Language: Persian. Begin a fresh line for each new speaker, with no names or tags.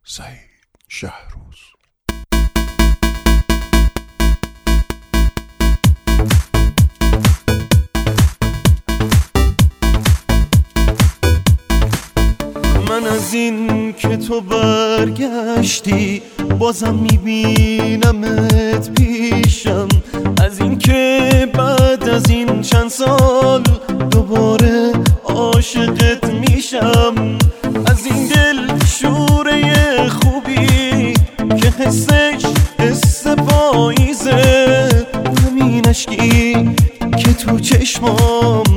سعید شهروز.
من از این که تو برگشتی بازم میبینمت پیشم، از این که بعد از این چند سال دوباره عاشقت میشم، از این دل شوره خوبی که حسش حس پاییزه، همین عشقی که تو چشمام